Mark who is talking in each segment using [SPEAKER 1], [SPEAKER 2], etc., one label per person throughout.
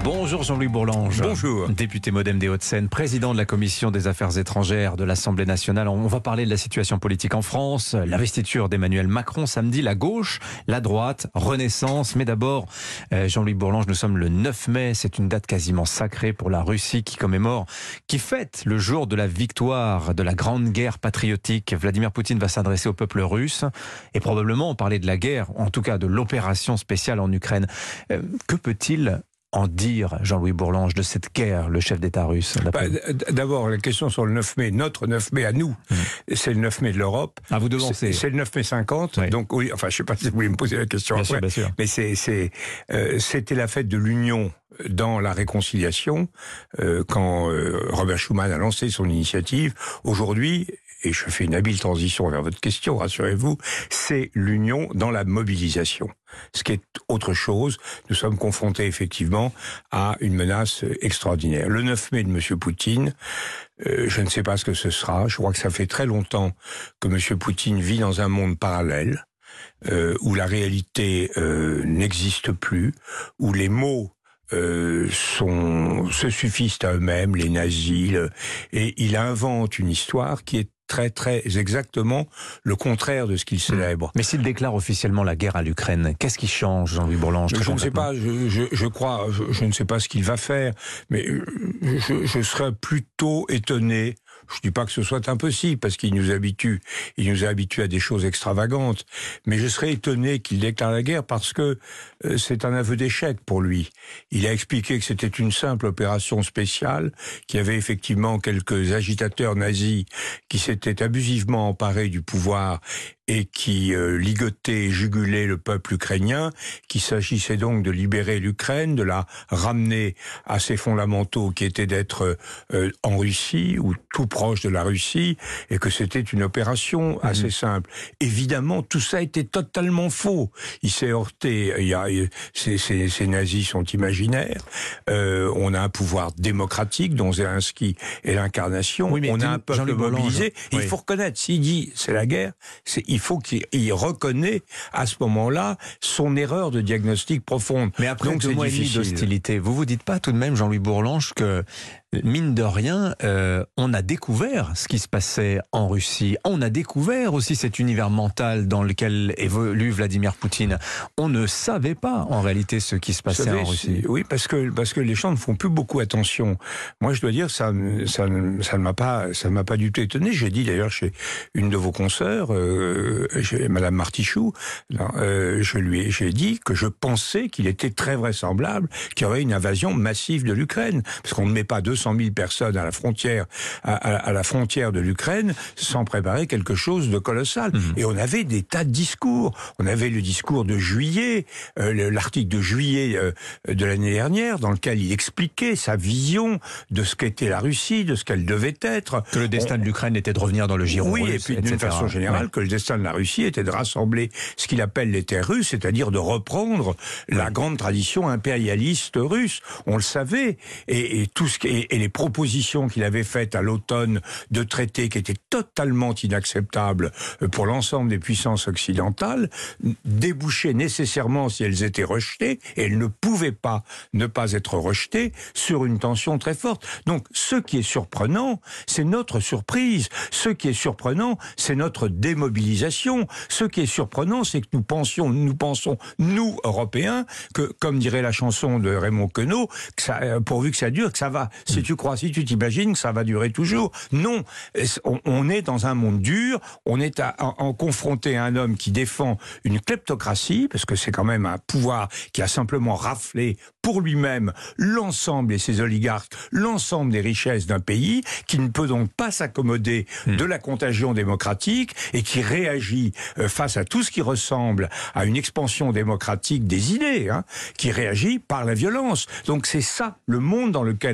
[SPEAKER 1] Bonjour Jean-Louis Bourlange.
[SPEAKER 2] Bonjour.
[SPEAKER 1] Député Modem des Hauts-de-Seine, président de la Commission des Affaires étrangères de l'Assemblée nationale. On va parler de la situation politique en France, l'investiture d'Emmanuel Macron samedi, la gauche, la droite, Renaissance. Mais d'abord, Jean-Louis Bourlange, nous sommes le 9 mai. C'est une date quasiment sacrée pour la Russie qui fête le jour de la victoire de la grande guerre patriotique. Vladimir Poutine va s'adresser au peuple russe et probablement parler de la guerre, en tout cas de l'opération spéciale en Ukraine. Que peut-il en dire, Jean-Louis Bourlange, de cette guerre, le chef d'État russe?
[SPEAKER 2] D'abord, la question sur le 9 mai, notre 9 mai à nous, c'est le 9 mai de l'Europe.
[SPEAKER 1] Ah, vous devancez.
[SPEAKER 2] C'est le 9 mai 50, oui. Donc oui, enfin je ne sais pas si vous voulez me poser la question
[SPEAKER 1] bien
[SPEAKER 2] après,
[SPEAKER 1] sûr.
[SPEAKER 2] Mais c'était la fête de l'Union dans la réconciliation, quand Robert Schuman a lancé son initiative. Aujourd'hui, et je fais une habile transition vers votre question, rassurez-vous, c'est l'union dans la mobilisation. Ce qui est autre chose, nous sommes confrontés effectivement à une menace extraordinaire. Le 9 mai de M. Poutine, je ne sais pas ce que ce sera, je crois que ça fait très longtemps que M. Poutine vit dans un monde parallèle, où la réalité n'existe plus, où les mots se suffisent à eux-mêmes, les nazis, et il invente une histoire qui est très très exactement le contraire de ce qu'il célèbre.
[SPEAKER 1] Mais s'il déclare officiellement la guerre à l'Ukraine, qu'est-ce qui change, Jean-Louis Bourlange?
[SPEAKER 2] Je ne sais pas, je ne sais pas ce qu'il va faire, mais je serais plutôt étonné. Je dis pas que ce soit impossible, parce qu'il nous habitue à des choses extravagantes, mais je serais étonné qu'il déclare la guerre parce que c'est un aveu d'échec pour lui. Il a expliqué que c'était une simple opération spéciale, qu'il y avait effectivement quelques agitateurs nazis qui s'étaient abusivement emparés du pouvoir et qui ligotaient et jugulaient le peuple ukrainien, qu'il s'agissait donc de libérer l'Ukraine, de la ramener à ses fondamentaux qui étaient d'être en Russie ou tout proche de la Russie, et que c'était une opération assez simple. Évidemment, tout ça était totalement faux. Il s'est heurté, ces nazis sont imaginaires, on a un pouvoir démocratique dont Zelensky est l'incarnation,
[SPEAKER 1] oui,
[SPEAKER 2] on a un peuple mobilisé, et il faut reconnaître, s'il dit c'est la guerre, il faut qu'il reconnaît à ce moment-là son erreur de diagnostic profonde.
[SPEAKER 1] Mais après
[SPEAKER 2] donc
[SPEAKER 1] 2 mois et demi d'hostilité, vous dites pas tout de même, Jean-Louis Bourlange, que mine de rien, on a découvert ce qui se passait en Russie. On a découvert aussi cet univers mental dans lequel évolue Vladimir Poutine. On ne savait pas en réalité ce qui se passait en Russie.
[SPEAKER 2] Oui, parce que les gens ne font plus beaucoup attention. Moi, je dois dire, ça ne m'a pas du tout étonné. J'ai dit d'ailleurs chez une de vos consoeurs, Madame Martichoux, j'ai dit que je pensais qu'il était très vraisemblable qu'il y aurait une invasion massive de l'Ukraine, parce qu'on ne met pas 200 000 personnes à la frontière, à la frontière de l'Ukraine sans préparer quelque chose de colossal. Et on avait des tas de discours. On avait le discours de juillet, l'article de juillet de l'année dernière, dans lequel il expliquait sa vision de ce qu'était la Russie, de ce qu'elle devait être.
[SPEAKER 1] Que le destin de l'Ukraine était de revenir dans le giron russe,
[SPEAKER 2] et puis d'une façon générale, que le destin de la Russie était de rassembler ce qu'il appelle les terres russes, c'est-à-dire de reprendre la grande tradition impérialiste russe. On le savait, et les propositions qu'il avait faites à l'automne de traités qui étaient totalement inacceptables pour l'ensemble des puissances occidentales débouchaient nécessairement, si elles étaient rejetées, et elles ne pouvaient pas ne pas être rejetées, sur une tension très forte. Donc ce qui est surprenant, c'est notre surprise. Ce qui est surprenant, c'est notre démobilisation. Ce qui est surprenant, c'est que nous pensons, nous, Européens, que, comme dirait la chanson de Raymond Queneau, que ça, pourvu que ça dure, que ça va. Si tu t'imagines que ça va durer toujours. Non. On est dans un monde dur, on est confronté à un homme qui défend une kleptocratie, parce que c'est quand même un pouvoir qui a simplement raflé pour lui-même l'ensemble et ses oligarques, l'ensemble des richesses d'un pays, qui ne peut donc pas s'accommoder de la contagion démocratique et qui réagit face à tout ce qui ressemble à une expansion démocratique des idées, qui réagit par la violence. Donc c'est ça le monde dans lequel on est,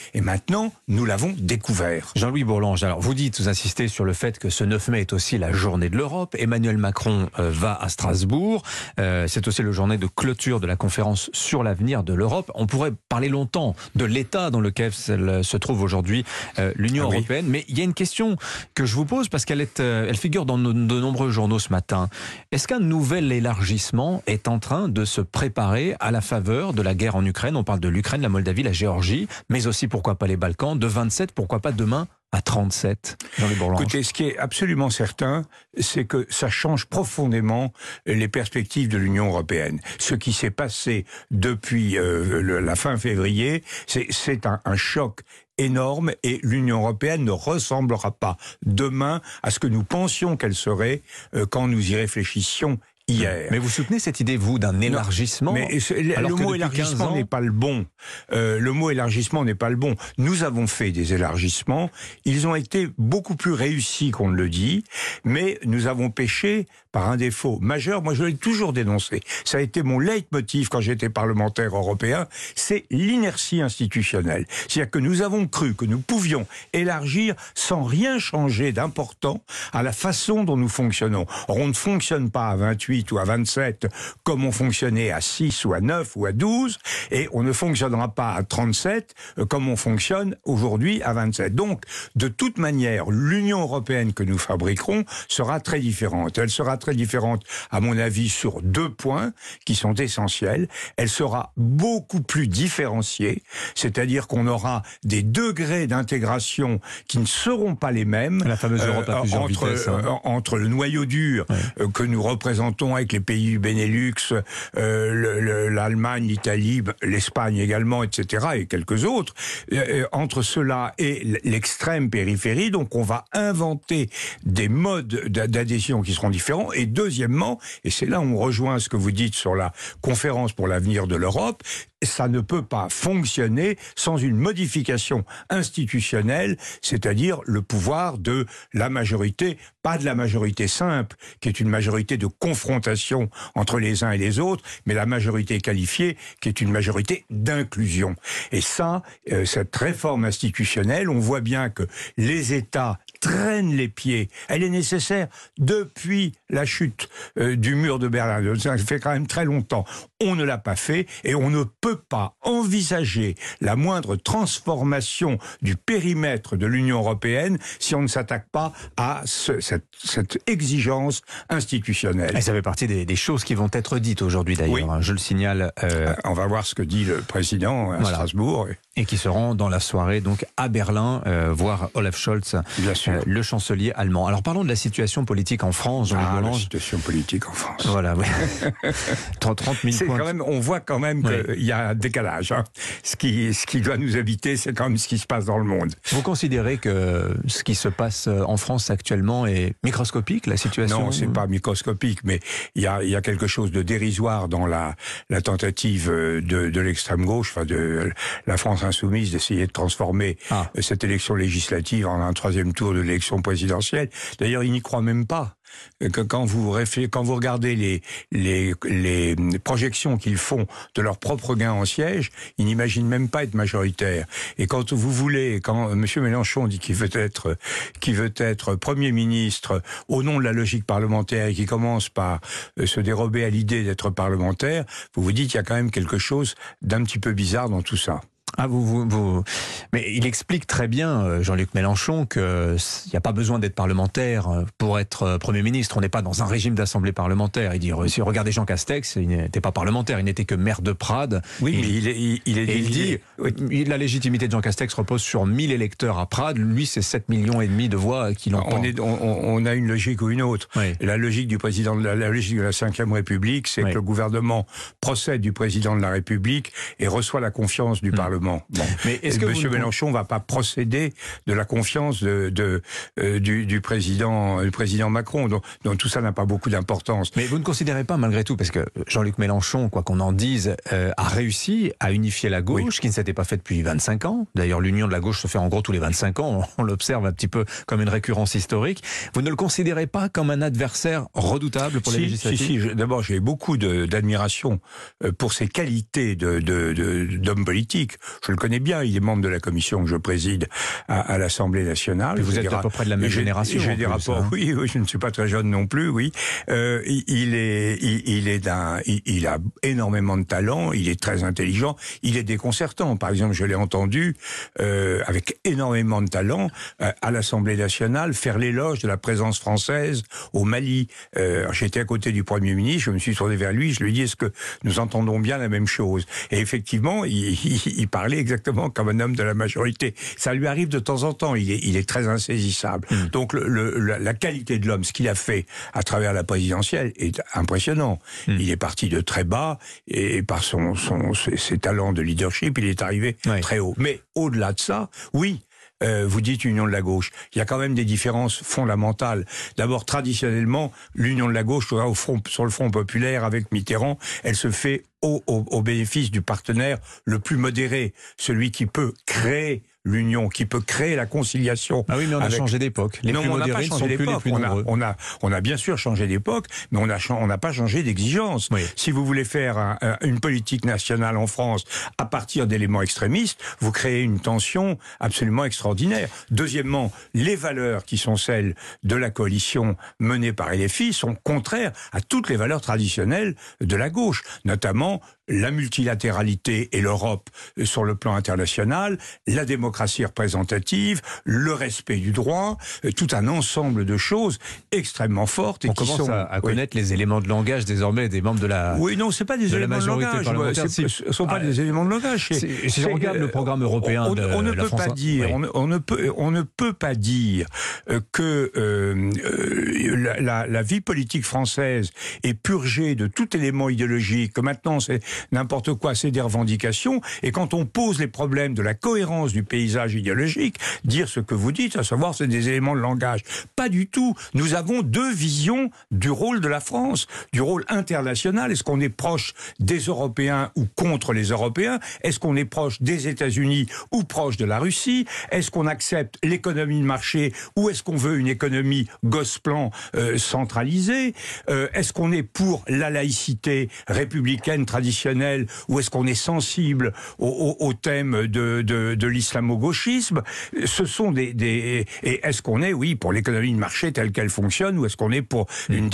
[SPEAKER 2] Et maintenant, nous l'avons découvert.
[SPEAKER 1] Jean-Louis Bourlange, alors vous insistez sur le fait que ce 9 mai est aussi la journée de l'Europe. Emmanuel Macron va à Strasbourg. C'est aussi la journée de clôture de la conférence sur l'avenir de l'Europe. On pourrait parler longtemps de l'état dans lequel se trouve aujourd'hui l'Union européenne. Mais il y a une question que je vous pose parce qu'elle figure dans de nombreux journaux ce matin. Est-ce qu'un nouvel élargissement est en train de se préparer à la faveur de la guerre en Ukraine? On parle de l'Ukraine, la Moldavie, la Géorgie, mais aussi pourquoi pas les Balkans, de 27, pourquoi pas demain à 37.
[SPEAKER 2] Écoutez, ce qui est absolument certain, c'est que ça change profondément les perspectives de l'Union européenne. Ce qui s'est passé depuis la fin février, c'est un choc énorme et l'Union européenne ne ressemblera pas demain à ce que nous pensions qu'elle serait quand nous y réfléchissions hier.
[SPEAKER 1] Mais vous soutenez cette idée, vous, d'un élargissement?
[SPEAKER 2] Mais le mot élargissement n'est pas le bon. Le mot élargissement n'est pas le bon. Nous avons fait des élargissements. Ils ont été beaucoup plus réussis qu'on ne le dit, mais nous avons péché par un défaut majeur. Moi, je l'ai toujours dénoncé. Ça a été mon leitmotiv quand j'étais parlementaire européen. C'est l'inertie institutionnelle. C'est-à-dire que nous avons cru que nous pouvions élargir sans rien changer d'important à la façon dont nous fonctionnons. Or, on ne fonctionne pas à 28 ou à 27 comme on fonctionnait à 6 ou à 9 ou à 12 et on ne fonctionnera pas à 37 comme on fonctionne aujourd'hui à 27. Donc, de toute manière, l'Union européenne que nous fabriquerons sera très différente. Elle sera très différente, à mon avis, sur 2 points qui sont essentiels. Elle sera beaucoup plus différenciée, c'est-à-dire qu'on aura des degrés d'intégration qui ne seront pas les mêmes.
[SPEAKER 1] La fameuse Europe à plusieurs vitesses.
[SPEAKER 2] Entre le noyau dur que nous représentons avec les pays du Benelux, l'Allemagne, l'Italie, l'Espagne également, etc., et quelques autres, entre cela et l'extrême périphérie, donc on va inventer des modes d'adhésion qui seront différents. Et deuxièmement, et c'est là où on rejoint ce que vous dites sur la conférence pour l'avenir de l'Europe, ça ne peut pas fonctionner sans une modification institutionnelle, c'est-à-dire le pouvoir de la majorité, pas de la majorité simple, qui est une majorité de confrontation entre les uns et les autres, mais la majorité qualifiée, qui est une majorité d'inclusion. Et ça, cette réforme institutionnelle, on voit bien que les États traînent les pieds. Elle est nécessaire depuis la chute du mur de Berlin. Ça fait quand même très longtemps. On ne l'a pas fait et on ne peut pas envisager la moindre transformation du périmètre de l'Union européenne si on ne s'attaque pas à cette exigence institutionnelle.
[SPEAKER 1] Et ça fait partie des choses qui vont être dites aujourd'hui d'ailleurs. Oui. Je le signale.
[SPEAKER 2] On va voir ce que dit le président à Strasbourg.
[SPEAKER 1] Et qui seront dans la soirée donc à Berlin, voir Olaf Scholz, le chancelier allemand. Alors parlons de la situation politique en France, Jean-Louis Bourlange.
[SPEAKER 2] La situation politique en France.
[SPEAKER 1] Voilà, oui. 30 000 points.
[SPEAKER 2] Quand même, on voit quand même qu'il y a un décalage. Hein. Ce qui doit nous habiter, c'est quand même ce qui se passe dans le monde.
[SPEAKER 1] Vous considérez que ce qui se passe en France actuellement est microscopique, la situation?
[SPEAKER 2] Non, c'est pas microscopique, mais il y a quelque chose de dérisoire dans la tentative de l'extrême gauche, enfin de la France insoumise, d'essayer de transformer cette élection législative en un 3e tour de l'élection présidentielle. D'ailleurs, ils n'y croient même pas. Quand vous regardez les projections qu'ils font de leur propre gain en siège, ils n'imaginent même pas être majoritaires. Et quand M. Mélenchon dit qu'il veut être Premier ministre au nom de la logique parlementaire et qui commence par se dérober à l'idée d'être parlementaire, vous vous dites qu'il y a quand même quelque chose d'un petit peu bizarre dans tout ça.
[SPEAKER 1] Ah, mais il explique très bien, Jean-Luc Mélenchon, qu'il n'y a pas besoin d'être parlementaire pour être Premier ministre. On n'est pas dans un régime d'assemblée parlementaire. Il dit, si vous regardez Jean Castex, il n'était pas parlementaire, il n'était que maire de Prades.
[SPEAKER 2] Oui, mais il
[SPEAKER 1] dit, la légitimité de Jean Castex repose sur 1000 électeurs à Prades. Lui, c'est 7,5 millions de voix qui l'entendent.
[SPEAKER 2] On a une logique ou une autre.
[SPEAKER 1] Oui.
[SPEAKER 2] La logique du président, la logique de la Ve République, c'est que le gouvernement procède du président de la République et reçoit la confiance du Parlement. Bon.
[SPEAKER 1] Mais est-ce que
[SPEAKER 2] M. Mélenchon ne va pas procéder de la confiance du président Macron, donc tout ça n'a pas beaucoup d'importance.
[SPEAKER 1] Mais vous ne considérez pas malgré tout, parce que Jean-Luc Mélenchon, quoi qu'on en dise, a réussi à unifier la gauche, qui ne s'était pas fait depuis 25 ans. D'ailleurs, l'union de la gauche se fait en gros tous les 25 ans. On l'observe un petit peu comme une récurrence historique. Vous ne le considérez pas comme un adversaire redoutable pour les législatives?
[SPEAKER 2] Si. D'abord, j'ai beaucoup d'admiration pour ses qualités d'homme politique. je le connais bien, il est membre de la commission que je préside à l'Assemblée nationale.
[SPEAKER 1] Et vous êtes à peu près de la même génération.
[SPEAKER 2] J'ai des rapports, hein. Oui, je ne suis pas très jeune non plus, oui. Il a énormément de talent, il est très intelligent, il est déconcertant. Par exemple, je l'ai entendu avec énormément de talent à l'Assemblée nationale faire l'éloge de la présence française au Mali. J'étais à côté du Premier ministre, je me suis tourné vers lui, je lui ai dit, est-ce que nous entendons bien la même chose? Et effectivement, il parlait exactement comme un homme de la majorité. Ça lui arrive de temps en temps, il est très insaisissable. Donc la qualité de l'homme, ce qu'il a fait à travers la présidentielle est impressionnant. Il est parti de très bas et par ses talents de leadership, il est arrivé très haut. Mais au-delà de ça, oui, vous dites union de la gauche. Il y a quand même des différences fondamentales. D'abord, traditionnellement, l'union de la gauche sur le front populaire avec Mitterrand, elle se fait au bénéfice du partenaire le plus modéré, celui qui peut créer l'union, qui peut créer la conciliation.
[SPEAKER 1] Ah oui, mais on a changé d'époque. Les plus modérés ne sont plus les plus nombreux.
[SPEAKER 2] On a bien sûr changé d'époque, mais on n'a pas changé d'exigence. Oui. Si vous voulez faire une politique nationale en France à partir d'éléments extrémistes, vous créez une tension absolument extraordinaire. Deuxièmement, les valeurs qui sont celles de la coalition menée par LFI sont contraires à toutes les valeurs traditionnelles de la gauche, notamment la multilatéralité et l'Europe sur le plan international, la démocratie représentative, le respect du droit, tout un ensemble de choses extrêmement fortes.
[SPEAKER 1] On commence à connaître les éléments de langage désormais des membres de la
[SPEAKER 2] Oui, non, c'est pas des éléments de langage. Ce sont pas des éléments de langage.
[SPEAKER 1] Si on regarde le programme européen
[SPEAKER 2] on ne peut pas dire, on ne peut pas dire que la vie politique française est purgée de tout élément idéologique, que maintenant c'est n'importe quoi, c'est des revendications, et quand on pose les problèmes de la cohérence du paysage idéologique, dire ce que vous dites, à savoir c'est des éléments de langage. Pas du tout. Nous avons deux visions du rôle de la France, du rôle international. Est-ce qu'on est proche des Européens ou contre les Européens? Est-ce qu'on est proche des États-Unis ou proche de la Russie? Est-ce qu'on accepte l'économie de marché ou est-ce qu'on veut une économie gosse-plan centralisée? Est-ce qu'on est pour la laïcité républicaine traditionnelle ou est-ce qu'on est sensible au thème de l'islamo-gauchisme? Ce sont et est-ce qu'on est, oui, pour l'économie de marché telle qu'elle fonctionne ou est-ce qu'on est pour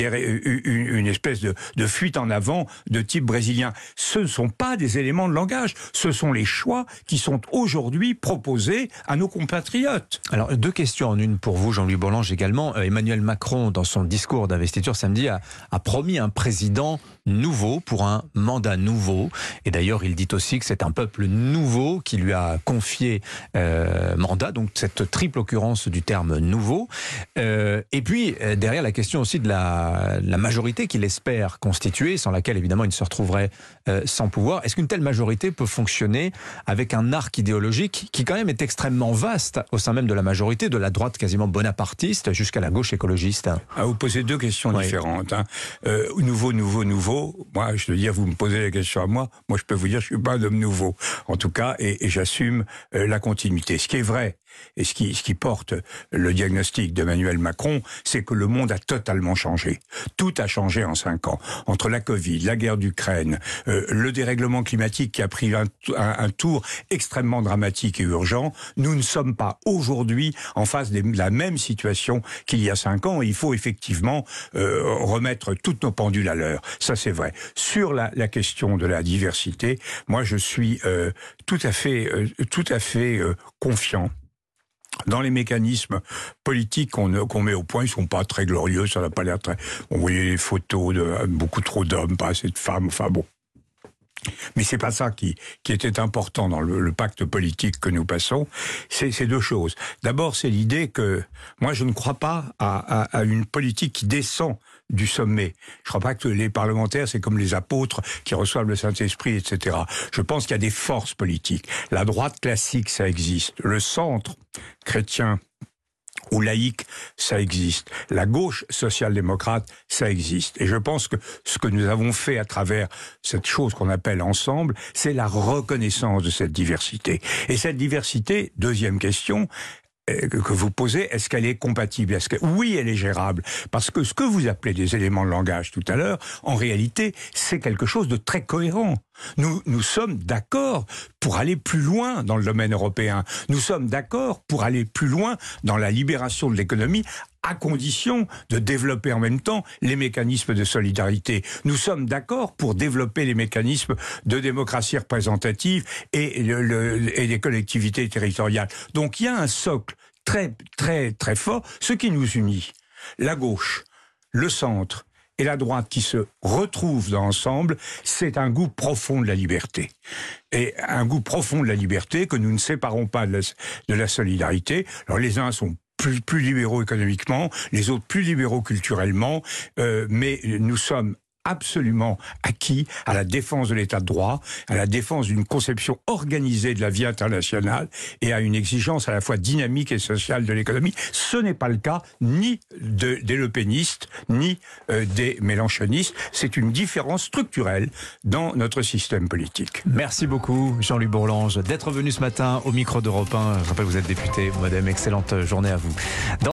[SPEAKER 2] une espèce de fuite en avant de type brésilien? Ce ne sont pas des éléments de langage, ce sont les choix qui sont aujourd'hui proposés à nos compatriotes.
[SPEAKER 1] Alors, deux questions en une pour vous, Jean-Louis Bourlanges également. Emmanuel Macron, dans son discours d'investiture samedi, a promis un président nouveau pour un mandat nouveau. Et d'ailleurs, il dit aussi que c'est un peuple nouveau qui lui a confié mandat, donc cette triple occurrence du terme nouveau. Et puis, derrière la question aussi de la majorité qu'il espère constituer, sans laquelle évidemment il ne se retrouverait sans pouvoir. Est-ce qu'une telle majorité peut fonctionner avec un arc idéologique qui quand même est extrêmement vaste au sein même de la majorité, de la droite quasiment bonapartiste jusqu'à la gauche écologiste?
[SPEAKER 2] Vous posez deux questions différentes. Nouveau. Moi, je veux dire, vous me posez la question à moi je peux vous dire, je suis pas un homme nouveau. En tout cas, et j'assume la continuité. Ce qui est vrai, et ce qui porte le diagnostic d'Emmanuel Macron, c'est que le monde a totalement changé. Tout a changé en 5 ans. Entre la Covid, la guerre d'Ukraine, le dérèglement climatique qui a pris un tour extrêmement dramatique et urgent, nous ne sommes pas aujourd'hui en face de la même situation qu'il y a 5 ans. Et il faut effectivement remettre toutes nos pendules à l'heure. Ça, c'est vrai. Sur la question de la diversité, moi, je suis tout à fait confiant dans les mécanismes politiques qu'on met au point. Ils sont pas très glorieux, ça n'a pas l'air très... On voyait les photos de beaucoup trop d'hommes, pas assez de femmes, enfin bon. Mais c'est pas ça qui était important dans le pacte politique que nous passons. C'est deux choses. D'abord, c'est l'idée que moi, je ne crois pas à une politique qui descend du sommet. Je crois pas que les parlementaires, c'est comme les apôtres qui reçoivent le Saint-Esprit, etc. Je pense qu'il y a des forces politiques. La droite classique, ça existe. Le centre chrétien ou laïque, ça existe. La gauche social-démocrate, ça existe. Et je pense que ce que nous avons fait à travers cette chose qu'on appelle ensemble, c'est la reconnaissance de cette diversité. Et cette diversité, deuxième question, que vous posez, est-ce qu'elle est compatible? Oui, elle est gérable. Parce que ce que vous appelez des éléments de langage tout à l'heure, en réalité, c'est quelque chose de très cohérent. Nous sommes d'accord pour aller plus loin dans le domaine européen. Nous sommes d'accord pour aller plus loin dans la libération de l'économie, à condition de développer en même temps les mécanismes de solidarité. Nous sommes d'accord pour développer les mécanismes de démocratie représentative et les collectivités territoriales. Donc il y a un socle très, très, très fort. Ce qui nous unit, la gauche, le centre et la droite qui se retrouvent ensemble, c'est un goût profond de la liberté. Et un goût profond de la liberté que nous ne séparons pas de la solidarité. Alors les uns sont plus libéraux économiquement, les autres plus libéraux culturellement, mais nous sommes absolument acquis à la défense de l'état de droit, à la défense d'une conception organisée de la vie internationale et à une exigence à la fois dynamique et sociale de l'économie. Ce n'est pas le cas ni des lepénistes, ni des mélenchonistes. C'est une différence structurelle dans notre système politique.
[SPEAKER 1] Merci beaucoup Jean-Louis Bourlanges d'être venu ce matin au micro d'Europe 1. Je rappelle que vous êtes député Modem. Excellente journée à vous.